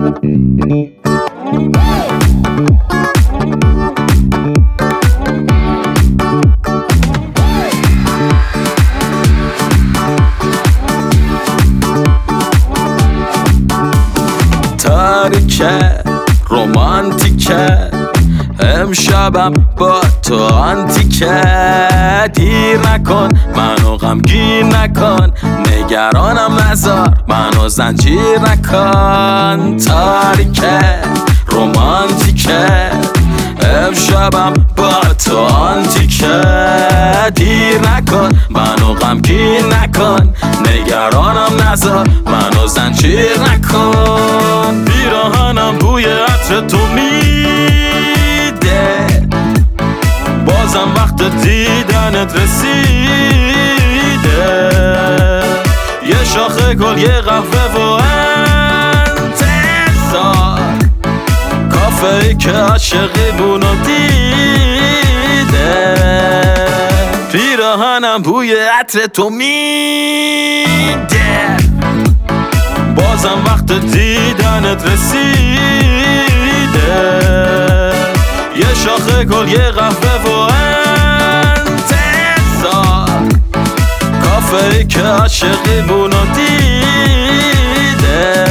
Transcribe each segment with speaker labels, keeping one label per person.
Speaker 1: تاریکه رومانتیکه امشبم با تو آنتیکه دیر نکن منو غمگین نکن نگرانم نذار منو زنجیر نکن تاریکه رومانتیکه امشبم با تو آنتیکه دیر نکن منو غمگین نکن نگرانم نذار منو زنجیر نکن پیراهنم بوی عطر تو میده بازم وقت دیدنت رسیده یه شاخه گل یه قهوه و انتظار کافه ای که عاشقی بونو دیده پیراهنم بوی عطر تو میده بازم وقت دیدنت رسیده یه شاخه گل یه قهوه و انتظار کافه ای که عاشقی بونو دیده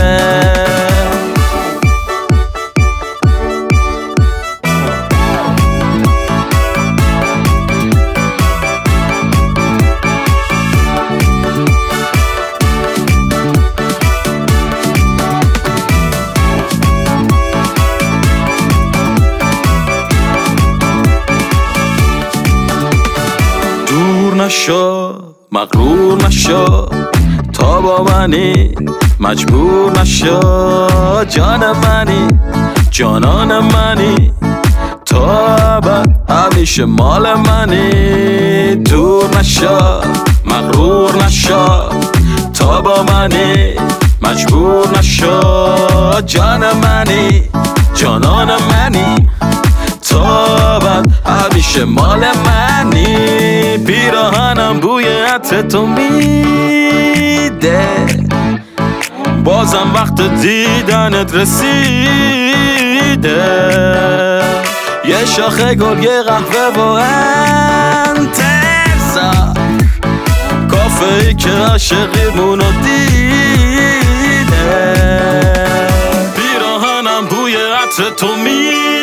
Speaker 1: نشو مغرور نشو تا با منی مجبور نشو جان منی جانان منی تا ابد همیشه مال منی دور نشو مغرور نشو تا با منی مجبور نشو جان منی جانان منی تا ابد همیشه مال منی پیراهنم بوی عطر تو میده بازم وقت دیدنت رسیده یه شاخه گل یه قهوه و انتظار کافه ای که عاشقی بونو دیده پیراهنم بوی عطر تو میده